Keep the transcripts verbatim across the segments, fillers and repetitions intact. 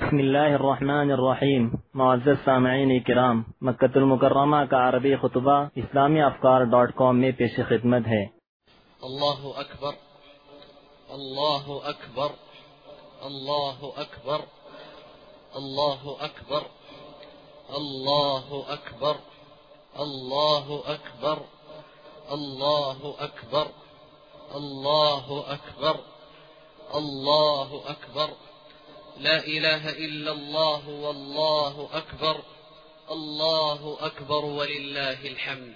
بسم الله الرحمن الرحیم. معزز سامعین کرام، مکہ المکرمہ کا عربی خطبہ اسلامی افکار ڈاٹ کام میں پیش خدمت ہے۔ اللہ اکبر، اللہ اکبر، اللہ اکبر، اللہ اکبر، اللہ اکبر، اللہ اکبر، اللہ اکبر، اللہ اکبر، اللہ اکبر، لا إله إلا الله والله أكبر، الله أكبر ولله الحمد.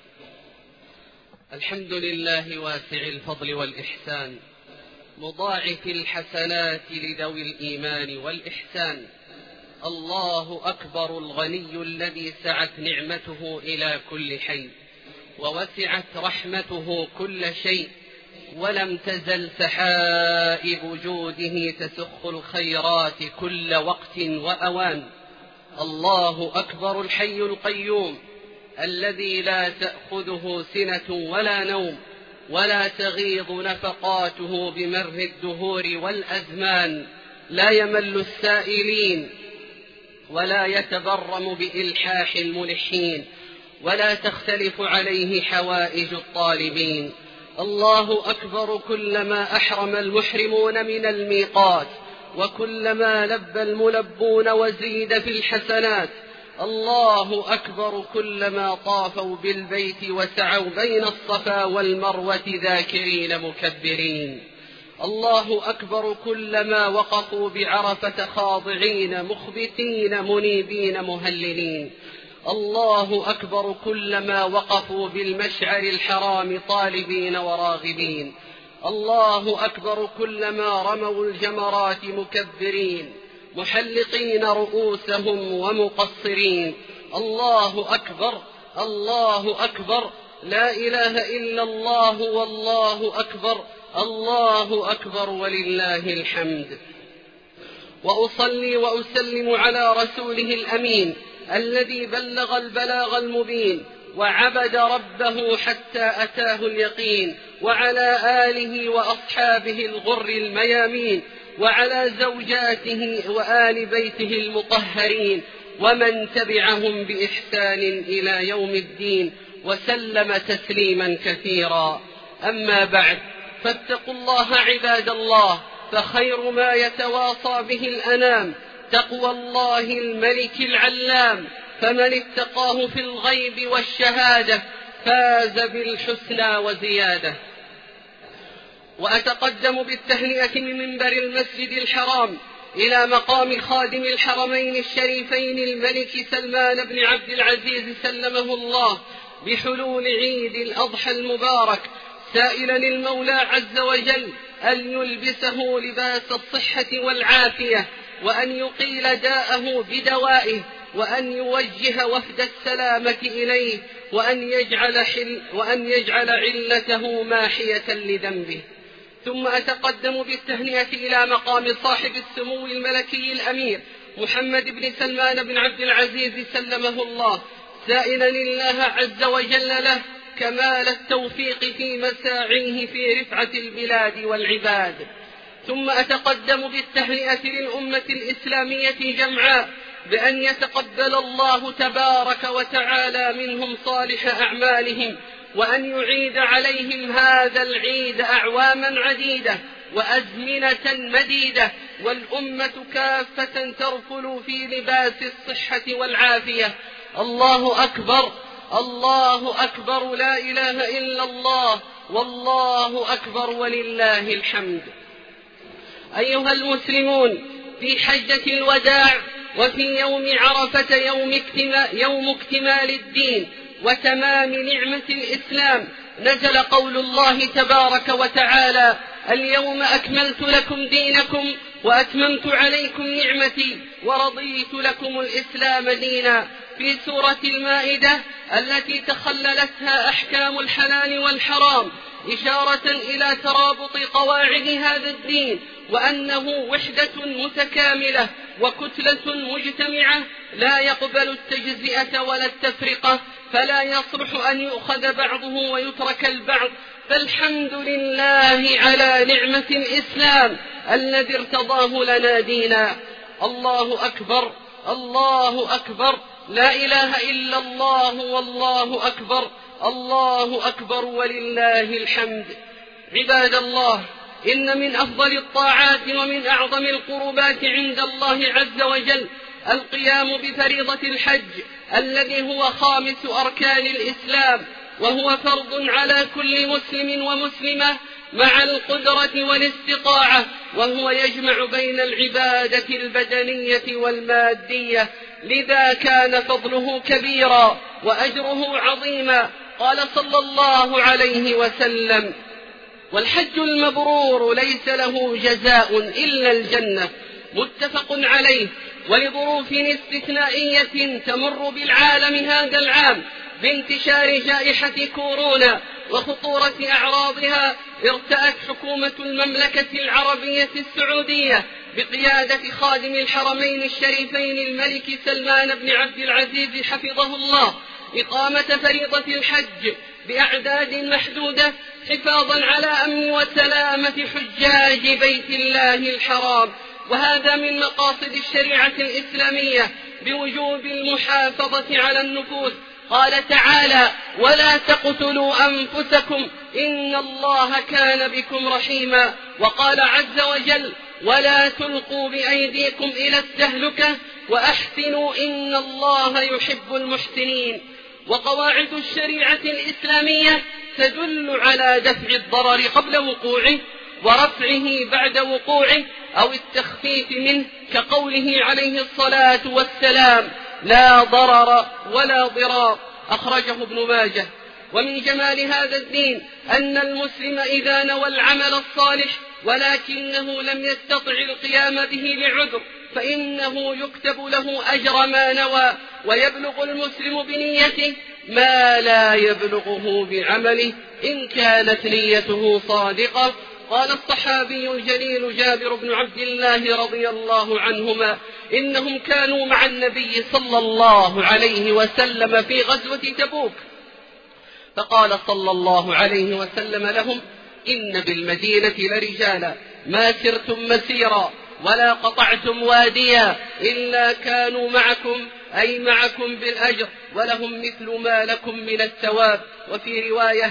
الحمد لله واسع الفضل والإحسان، مضاعف الحسنات لذوي الإيمان والإحسان. الله أكبر الغني الذي سعت نعمته إلى كل حي، ووسعت رحمته كل شيء، ولم تزل سحائب جوده تسخ الخيرات كل وقت وأوان. الله أكبر الحي القيوم الذي لا تأخذه سنة ولا نوم، ولا تغيض نفقاته بمر الدهور والأزمان، لا يمل السائلين ولا يتبرم بإلحاح الملحين، ولا تختلف عليه حوائج الطالبين. الله أكبر كلما أحرم المحرمون من الميقات، وكلما لبى الملبون وزيد في الحسنات. الله أكبر كلما طافوا بالبيت وسعوا بين الصفا والمروة ذاكرين مكبرين. الله أكبر كلما وقفوا بعرفة خاضعين مخبتين منيبين مهللين. الله أكبر كلما وقفوا بالمشعر الحرام طالبين وراغبين. الله أكبر كلما رموا الجمرات مكبرين محلقين رؤوسهم ومقصرين. الله أكبر، الله أكبر، لا إله إلا الله والله أكبر، الله أكبر ولله الحمد. وأصلي وأسلم على رسوله الأمين الذي بلغ البلاغ المبين وعبد ربه حتى أتاه اليقين، وعلى آله وأصحابه الغر الميامين، وعلى زوجاته وآل بيته المطهرين، ومن تبعهم بإحسان إلى يوم الدين، وسلم تسليما كثيرا. أما بعد، فاتقوا الله عباد الله، فخير ما يتواصى به الأنام تقوى الله الملك العلام، فمن اتقاه في الغيب والشهادة فاز بالحسنى وزيادة. وأتقدم بالتهنئة من منبر المسجد الحرام إلى مقام خادم الحرمين الشريفين الملك سلمان بن عبد العزيز سلمه الله بحلول عيد الأضحى المبارك، سائلا المولى عز وجل أن يلبسه لباس الصحة والعافية، وأن يقيل داءه بدوائه، وأن يوجه وفد السلامة إليه، وأن يجعل, حل وأن يجعل علته ماحية لذنبه. ثم أتقدم بالتهنئة إلى مقام صاحب السمو الملكي الأمير محمد بن سلمان بن عبد العزيز سلمه الله، سائلا الله عز وجل له كمال التوفيق في مساعيه في رفعة البلاد والعباد. ثم أتقدم بالتهنئة للأمة الإسلامية جمعاء بأن يتقبل الله تبارك وتعالى منهم صالح أعمالهم، وأن يعيد عليهم هذا العيد أعواما عديدة وأزمنة مديدة، والأمة كافة ترفل في لباس الصحة والعافية. الله أكبر، الله أكبر، لا إله إلا الله والله أكبر ولله الحمد. أيها المسلمون، في حجة الوداع وفي يوم عرفة يوم اكتمال, يوم اكتمال الدين وتمام نعمة الإسلام، نزل قول الله تبارك وتعالى: اليوم أكملت لكم دينكم وأتممت عليكم نعمتي ورضيت لكم الإسلام دينا، في سورة المائدة التي تخللتها أحكام الحلال والحرام، إشارة إلى ترابط قواعد هذا الدين، وأنه وحدة متكاملة وكتلة مجتمعة لا يقبل التجزئة ولا التفرقة، فلا يصلح أن يؤخذ بعضه ويترك البعض. فالحمد لله على نعمة الإسلام الذي ارتضاه لنا دينا. الله أكبر الله أكبر، لا إله إلا الله والله أكبر، الله أكبر ولله الحمد. عباد الله، إن من أفضل الطاعات ومن أعظم القربات عند الله عز وجل القيام بفريضة الحج الذي هو خامس أركان الإسلام، وهو فرض على كل مسلم ومسلمة مع القدرة والاستطاعة، وهو يجمع بين العبادة البدنية والمادية، لذا كان فضله كبيرا وأجره عظيما. قال صلى الله عليه وسلم: والحج المبرور ليس له جزاء إلا الجنة، متفق عليه. ولظروف استثنائية تمر بالعالم هذا العام بانتشار جائحة كورونا وخطورة أعراضها، ارتأت حكومة المملكة العربية السعودية بقيادة خادم الحرمين الشريفين الملك سلمان بن عبد العزيز حفظه الله إقامة فريضة الحج بأعداد محدودة، حفاظا على أمن وسلامة حجاج بيت الله الحرام. وهذا من مقاصد الشريعة الإسلامية بوجوب المحافظة على النفوس. قال تعالى: ولا تقتلوا أنفسكم إن الله كان بكم رحيما. وقال عز وجل: ولا تلقوا بأيديكم إلى التهلكة وأحسنوا إن الله يحب المحسنين. وقواعد الشريعة الإسلامية تدل على دفع الضرر قبل وقوعه ورفعه بعد وقوعه أو التخفيف منه، كقوله عليه الصلاة والسلام: لا ضرر ولا ضرار، أخرجه ابن ماجه. ومن جمال هذا الدين أن المسلم إذا نوى العمل الصالح ولكنه لم يستطع القيام به لعذر فإنه يكتب له أجر ما نوى، ويبلغ المسلم بنيته ما لا يبلغه بعمله إن كانت نيته صادقة. قال الصحابي الجليل جابر بن عبد الله رضي الله عنهما: إنهم كانوا مع النبي صلى الله عليه وسلم في غزوة تبوك، فقال صلى الله عليه وسلم لهم: إن بالمدينة لرجالا ما سرتم مسيرا ولا قطعتم واديا إلا كانوا معكم، أي معكم بالأجر، ولهم مثل ما لكم من الثواب. وفي رواية: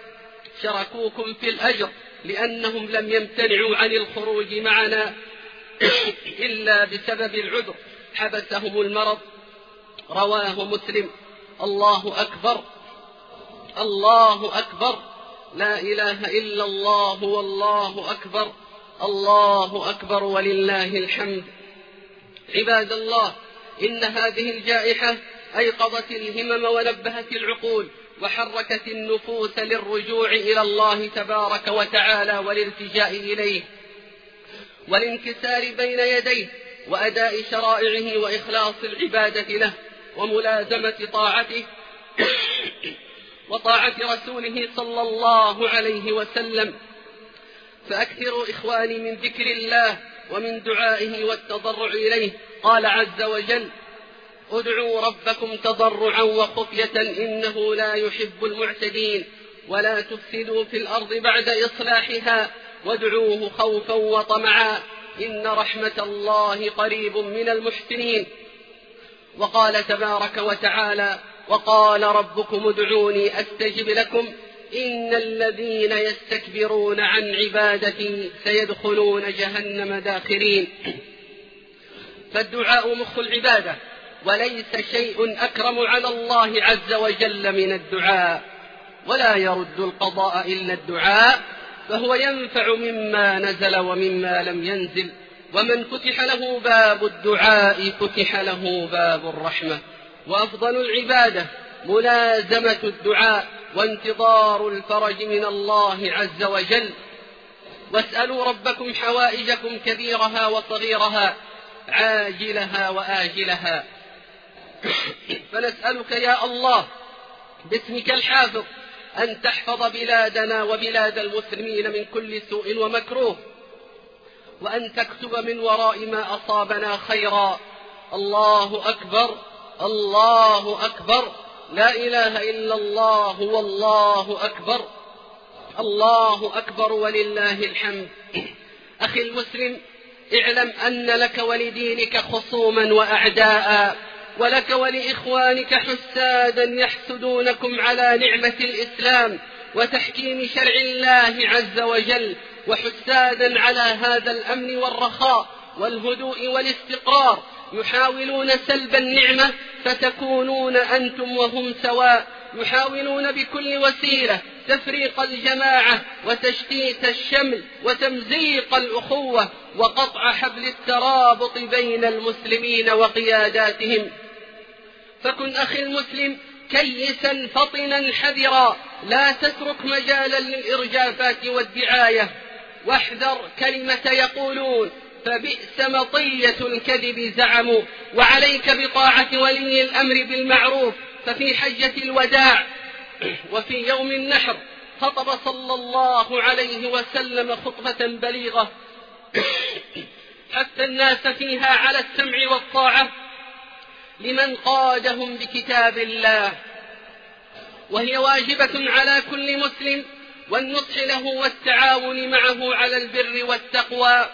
شركوكم في الأجر لأنهم لم يمتنعوا عن الخروج معنا إلا بسبب العذر حبسهم المرض. رواه مسلم. الله أكبر الله أكبر، لا إله إلا الله والله أكبر، الله أكبر ولله الحمد. عباد الله، إن هذه الجائحة أيقظت الهمم ونبهت العقول وحركت النفوس للرجوع إلى الله تبارك وتعالى والالتجاء إليه والانكسار بين يديه وأداء شرائعه وإخلاص العبادة له وملازمة طاعته وطاعة رسوله صلى الله عليه وسلم. فأكثروا إخواني من ذكر الله ومن دعائه والتضرع إليه. قال عز وجل: ادعوا ربكم تضرعا وخفية إنه لا يحب المعتدين، ولا تفسدوا في الأرض بعد إصلاحها وادعوه خوفا وطمعا إن رحمة الله قريب من المحسنين. وقال تبارك وتعالى: وقال ربكم ادعوني أستجب لكم إن الذين يستكبرون عن عبادتي سيدخلون جهنم داخرين. فالدعاء مخ العبادة، وليس شيء أكرم على الله عز وجل من الدعاء، ولا يرد القضاء إلا الدعاء، فهو ينفع مما نزل ومما لم ينزل. ومن فتح له باب الدعاء فتح له باب الرحمة. وأفضل العبادة ملازمة الدعاء وانتظار الفرج من الله عز وجل. واسألوا ربكم حوائجكم كبيرها وصغيرها عاجلها وآجلها. فنسألك يا الله باسمك الحافظ أن تحفظ بلادنا وبلاد المسلمين من كل سوء ومكروه، وأن تكتب من وراء ما أصابنا خيرا. الله أكبر الله أكبر، لا إله إلا الله والله أكبر، الله أكبر ولله الحمد. أخي المسلم، اعلم أن لك ولدينك خصوما وأعداء، ولك ولإخوانك حسادا يحسدونكم على نعمة الإسلام وتحكيم شرع الله عز وجل، وحسادا على هذا الأمن والرخاء والهدوء والاستقرار، يحاولون سلب النعمة فتكونون أنتم وهم سواء، يحاولون بكل وسيلة تفريق الجماعة وتشتيت الشمل وتمزيق الأخوة وقطع حبل الترابط بين المسلمين وقياداتهم. فكن أخي المسلم كيسا فطنا حذرا، لا تترك مجالا للإرجافات والدعاية، واحذر كلمة يقولون فبئس مطية الكذب زعموا، وعليك بطاعة ولي الأمر بالمعروف. ففي حجة الوداع وفي يوم النحر خطب صلى الله عليه وسلم خطبة بليغة حث الناس فيها على السمع والطاعة لمن قادهم بكتاب الله، وهي واجبة على كل مسلم، والنصح له والتعاون معه على البر والتقوى.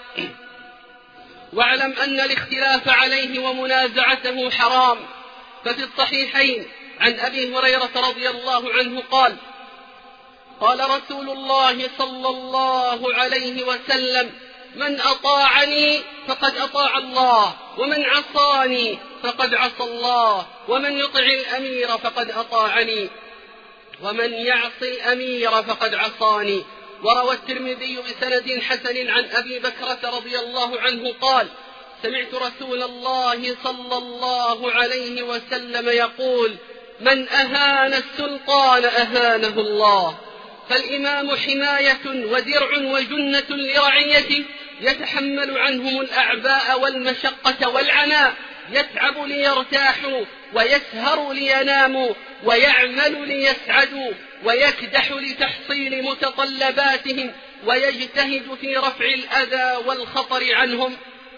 واعلم أن الاختلاف عليه ومنازعته حرام. ففي الصحيحين عن أبي هريرة رضي الله عنه قال: قال رسول الله صلى الله عليه وسلم: من أطاعني فقد أطاع الله، ومن عصاني فقد عصى الله، ومن يطع الأمير فقد أطاعني، ومن يعص الأمير فقد عصاني. وروى الترمذي بسند حسن عن أبي بكرة رضي الله عنه قال: سمعت رسول الله صلى الله عليه وسلم يقول: من أهان السلطان أهانه الله. فالإمام حماية ودرع وجنة لرعيته، يتحمل عنهم الأعباء والمشقة والعناء، يتعب ليرتاحوا ويسهر ليناموا ويعمل ليسعدوا ويكدح لتحصيل متطلباتهم ويجتهد في رفع الأذى والخطر عنهم.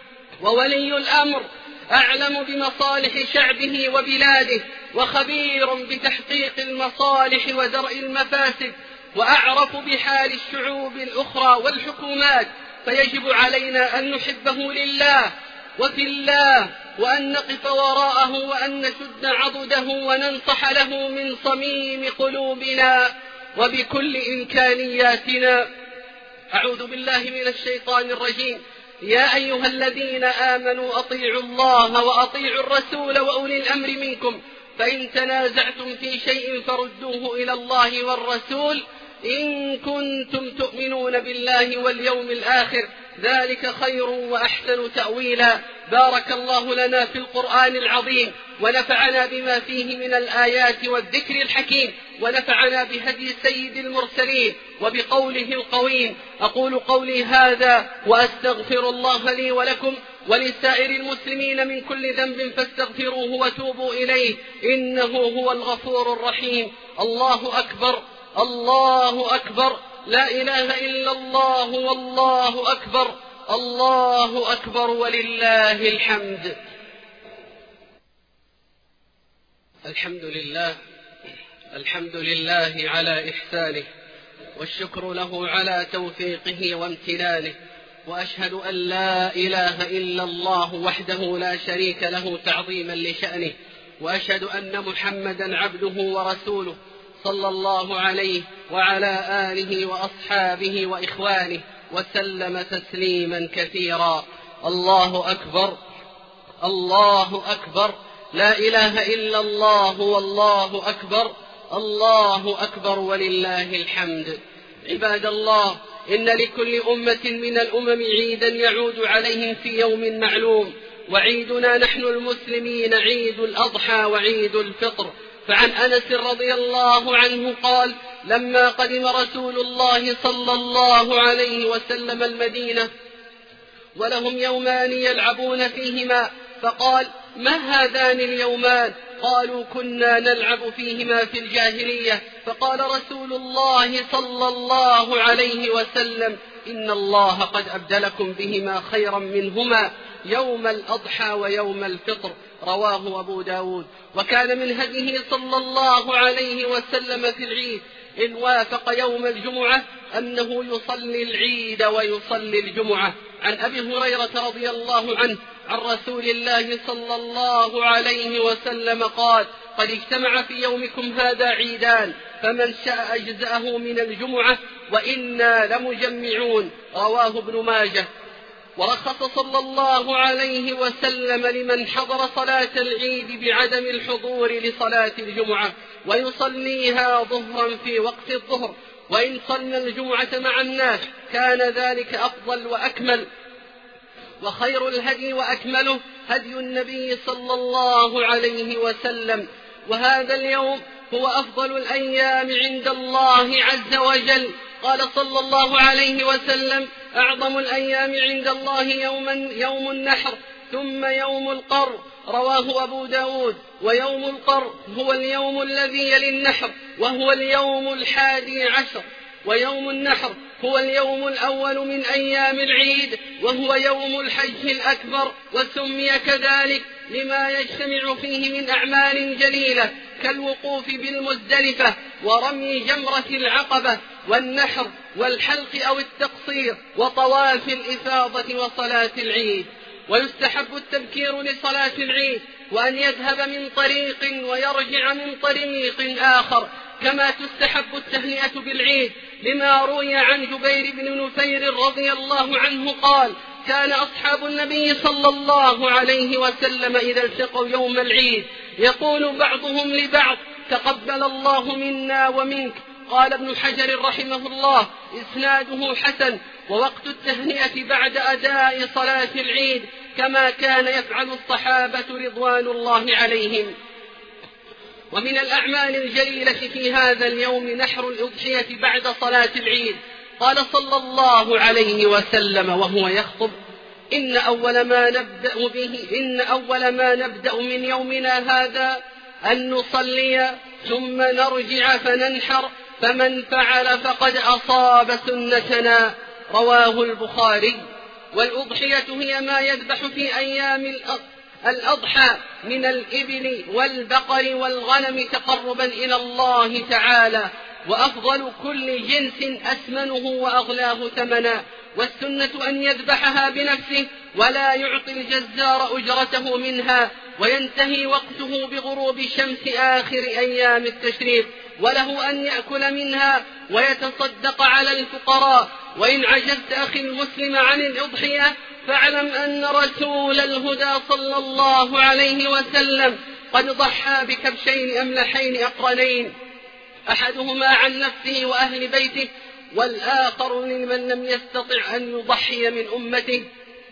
وولي الأمر أعلم بمصالح شعبه وبلاده، وخبير بتحقيق المصالح ودرء المفاسد، وأعرف بحال الشعوب الأخرى والحكومات، فيجب علينا أن نحبه لله وفي الله، وأن نقف وراءه، وأن نشد عضده وننصح له من صميم قلوبنا وبكل إمكانياتنا. أعوذ بالله من الشيطان الرجيم. يا أيها الذين آمنوا أطيعوا الله وأطيعوا الرسول وأولي الأمر منكم، فإن تنازعتم في شيء فردوه إلى الله والرسول إن كنتم تؤمنون بالله واليوم الآخر، ذلك خير وأحسن تأويلا. بارك الله لنا في القرآن العظيم، ونفعنا بما فيه من الآيات والذكر الحكيم، ونفعنا بهدي سيد المرسلين وبقوله القويم. أقول قولي هذا وأستغفر الله لي ولكم ولسائر المسلمين من كل ذنب، فاستغفروه وتوبوا إليه، إنه هو الغفور الرحيم. الله أكبر، الله أكبر، لا إله إلا الله، والله أكبر، الله أكبر، ولله الحمد. الحمد لله، الحمد لله على إحسانه، والشكر له على توفيقه وامتنانه، وأشهد أن لا إله إلا الله وحده لا شريك له تعظيما لشأنه، وأشهد أن محمدا عبده ورسوله صلى الله عليه وعلى آله وأصحابه وإخوانه وسلم تسليما كثيرا. الله أكبر، الله أكبر، لا إله إلا الله، والله أكبر، الله أكبر، ولله الحمد. عباد الله، إن لكل أمة من الأمم عيدا يعود عليهم في يوم معلوم، وعيدنا نحن المسلمين عيد الأضحى وعيد الفطر. فعن أنس رضي الله عنه قال: لما قدم رسول الله صلى الله عليه وسلم المدينة ولهم يومان يلعبون فيهما، فقال: ما هذان اليومان؟ قالوا: كنا نلعب فيهما في الجاهلية. فقال رسول الله صلى الله عليه وسلم: إن الله قد أبدلكم بهما خيرا منهما، يوم الأضحى ويوم الفطر. رواه أبو داود. وكان من هديه صلى الله عليه وسلم في العيد إن وافق يوم الجمعة أنه يصلي العيد ويصلي الجمعة، عن أبي هريرة رضي الله عنه عن رسول الله صلى الله عليه وسلم قال: قد اجتمع في يومكم هذا عيدان، فمن شاء أجزأه من الجمعة وإنا لمجمعون. رواه ابن ماجه. ورخص صلى الله عليه وسلم لمن حضر صلاة العيد بعدم الحضور لصلاة الجمعة ويصليها ظهرا في وقت الظهر، وإن صلى الجمعة مع الناس كان ذلك أفضل وأكمل. وخير الهدي وأكمله هدي النبي صلى الله عليه وسلم. وهذا اليوم هو أفضل الأيام عند الله عز وجل. قال صلى الله عليه وسلم: أعظم الأيام عند الله يوما يوم النحر، ثم يوم القر. رواه أبو داود. ويوم القر هو اليوم الذي يلي النحر، وهو اليوم الحادي عشر. ويوم النحر هو اليوم الأول من أيام العيد، وهو يوم الحج الأكبر، وسمي كذلك لما يجتمع فيه من أعمال جليلة كالوقوف بالمزدلفة ورمي جمرة العقبة والنحر والحلق أو التقصير وطواف الإفاضة وصلاة العيد. ويستحب التبكير لصلاة العيد، وأن يذهب من طريق ويرجع من طريق آخر، كما تستحب التهنئة بالعيد، لما روي عن جبير بن نفير رضي الله عنه قال: كان أصحاب النبي صلى الله عليه وسلم إذا التقوا يوم العيد يقول بعضهم لبعض: تقبل الله منا ومنك. قال ابن حجر رحمه الله: إسناده حسن. ووقت التهنئة بعد أداء صلاة العيد، كما كان يفعل الصحابة رضوان الله عليهم. ومن الأعمال الجليلة في هذا اليوم نحر الأضحية بعد صلاة العيد. قال صلى الله عليه وسلم وهو يخطب: إن أول ما نبدأ به إن أول ما نبدأ من يومنا هذا أن نصلي ثم نرجع فننحر، فمن فعل فقد أصاب سنتنا. رواه البخاري. والأضحية هي ما يذبح في أيام الأضحى من الإبل والبقر والغنم تقربا إلى الله تعالى، وأفضل كل جنس أثمنه وأغلاه ثمنا. والسنة أن يذبحها بنفسه ولا يعطي الجزار أجرته منها، وينتهي وقته بغروب شمس آخر أيام التشريق، وله أن يأكل منها ويتصدق على الفقراء. وإن عجزت أخي المسلم عن الأضحية فاعلم أن رسول الهدى صلى الله عليه وسلم قد ضحى بكبشين أملحين أقرنين، أحدهما عن نفسه وأهل بيته، والآخر لمن لم يستطع أن يضحي من أمته.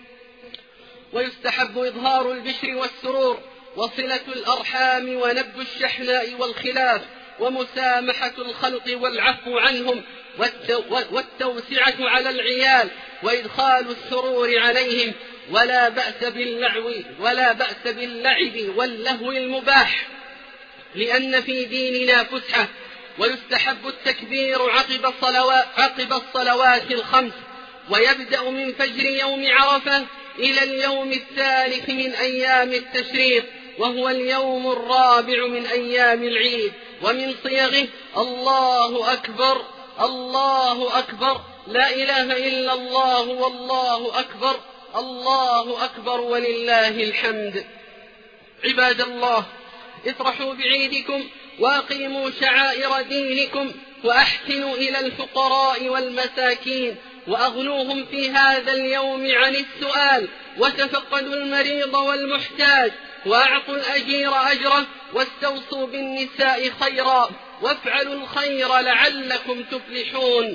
ويستحب إظهار البشر والسرور وصلة الأرحام ونبذ الشحناء والخلاف ومسامحة الخلق والعفو عنهم والتوسعة على العيال وإدخال السرور عليهم، ولا بأس باللعب ولا بأس باللعب واللهو المباح، لأن في ديننا فسحة. ويستحب التكبير عقب الصلوات, عقب الصلوات الخمس، ويبدأ من فجر يوم عرفة إلى اليوم الثالث من أيام التشريق، وهو اليوم الرابع من أيام العيد. ومن صيغه: الله أكبر الله أكبر، لا إله إلا الله والله أكبر، الله أكبر ولله الحمد. عباد الله، افرحوا بعيدكم وأقيموا شعائر دينكم، وأحسنوا إلى الفقراء والمساكين، وأغنوهم في هذا اليوم عن السؤال، وتفقدوا المريض والمحتاج، وأعطوا الأجير أجره، واستوصوا بالنساء خيرا، وافعلوا الخير لعلكم تفلحون.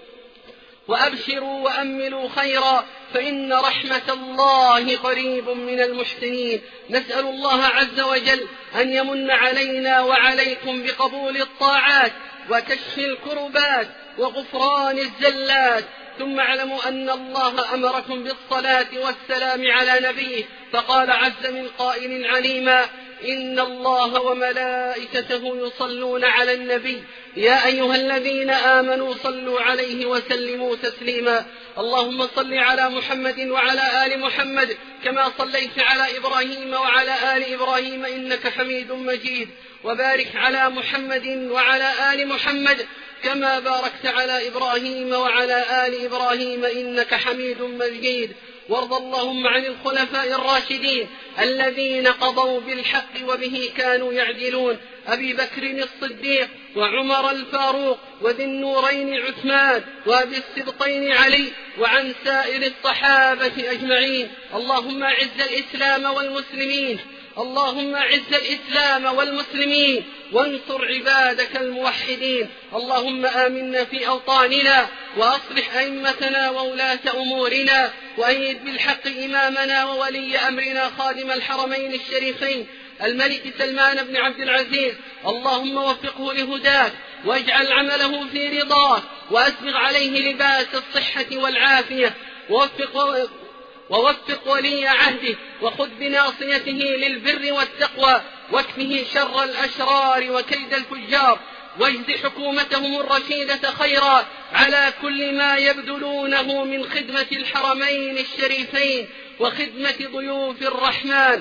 وأبشروا وأملوا خيرا، فإن رحمة الله قريب من المحسنين. نسأل الله عز وجل أن يمن علينا وعليكم بقبول الطاعات وكشف الكربات وغفران الزلات. ثم اعلموا أن الله أمركم بالصلاة والسلام على نبيه، فقال عز من قائل عليما: إن الله وملائكته يصلون على النبي يا أيها الذين آمنوا صلوا عليه وسلموا تسليما. اللهم صل على محمد وعلى آل محمد كما صليت على إبراهيم وعلى آل إبراهيم إنك حميد مجيد، وبارك على محمد وعلى آل محمد كما باركت على إبراهيم وعلى آل إبراهيم إنك حميد مجيد. وارض اللهم عن الخلفاء الراشدين الذين قضوا بالحق وبه كانوا يعدلون، أبي بكر الصديق وعمر الفاروق وذي النورين عثمان وأبي السبطين علي، وعن سائر الصحابة أجمعين. اللهم أعز الإسلام والمسلمين اللهم أعز الإسلام والمسلمين وانصر عبادك الموحدين. اللهم آمنا في أوطاننا وأصلح أئمتنا وولاة أمورنا، وأيد بالحق إمامنا وولي أمرنا خادم الحرمين الشريفين الملك سلمان بن عبد العزيز. اللهم وفقه لهداك واجعل عمله في رضاك، وأسبغ عليه لباس الصحة والعافية، ووفق ووفق ولي عهده وخذ بناصيته للبر والتقوى، واكفه شر الأشرار وكيد الفجار، واجز حكومتهم الرشيدة خيرا على كل ما يبذلونه من خدمة الحرمين الشريفين وخدمة ضيوف الرحمن.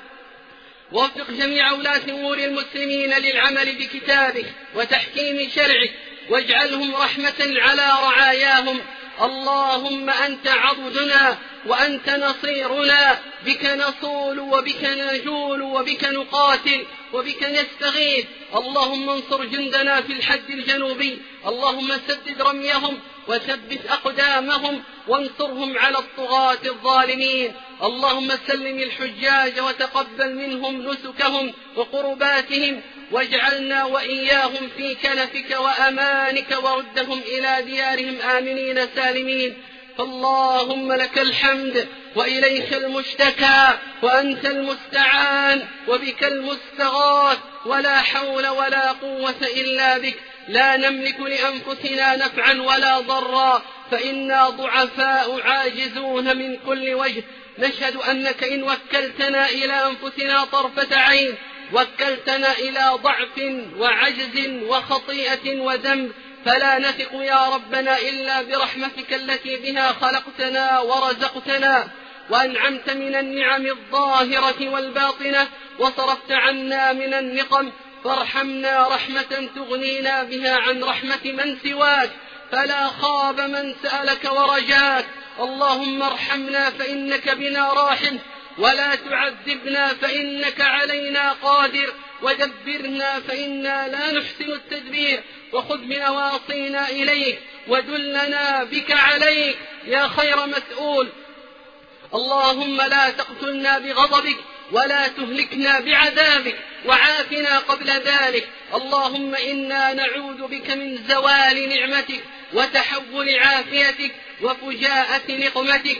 ووفق جميع ولاة أمور المسلمين للعمل بكتابه وتحكيم شرعه، واجعلهم رحمة على رعاياهم. اللهم أنت عضدنا وأنت نصيرنا، بك نصول وبك نجول وبك نقاتل وبك نستغيث. اللهم انصر جندنا في الحد الجنوبي، اللهم سدد رميهم وثبت أقدامهم وانصرهم على الطغاة الظالمين. اللهم سلم الحجاج وتقبل منهم نسكهم وقرباتهم، واجعلنا وإياهم في كنفك وأمانك، وردهم إلى ديارهم آمنين سالمين. فاللهم لك الحمد وإليك المشتكى، وأنت المستعان وبك المستغاث، ولا حول ولا قوة إلا بك. لا نملك لأنفسنا نفعا ولا ضرا، فإنا ضعفاء عاجزون من كل وجه. نشهد أنك إن وكلتنا إلى أنفسنا طرفة عين وكلتنا إلى ضعف وعجز وخطيئة وذنب، فلا نثق يا ربنا إلا برحمتك التي بها خلقتنا ورزقتنا وأنعمت من النعم الظاهرة والباطنة، وصرفت عنا من النقم، فارحمنا رحمة تغنينا بها عن رحمة من سواك، فلا خاب من سألك ورجاك. اللهم ارحمنا فإنك بنا راحم، ولا تعذبنا فإنك علينا قادر، ودبرنا فإنا لا نحسن التدبير، وخذ بنواصينا إليك ودلنا بك عليك يا خير مسؤول. اللهم لا تقتلنا بغضبك ولا تهلكنا بعذابك، وعافنا قبل ذلك. اللهم إنا نعوذ بك من زوال نعمتك وتحول عافيتك وفجاءة نقمتك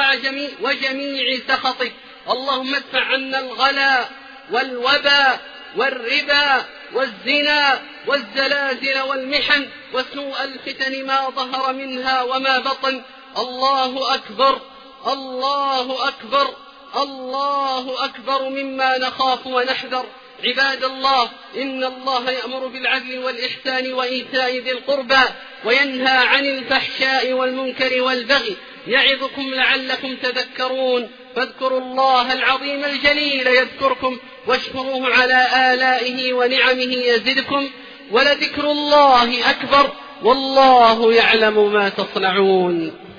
وجميع سخطك. اللهم ادفع عنا الغلا والوبا والربا والزنا والزلازل والمحن وسوء الفتن ما ظهر منها وما بطن. الله أكبر الله أكبر الله أكبر مما نخاف ونحذر. عباد الله، إن الله يأمر بالعدل والإحسان وإيتاء ذي القربى وينهى عن الفحشاء والمنكر والبغي، يعظكم لعلكم تذكرون. فاذكروا الله العظيم الجليل يذكركم، واشكروه على آلائه ونعمه يزدكم، ولذكر الله أكبر، والله يعلم ما تصنعون.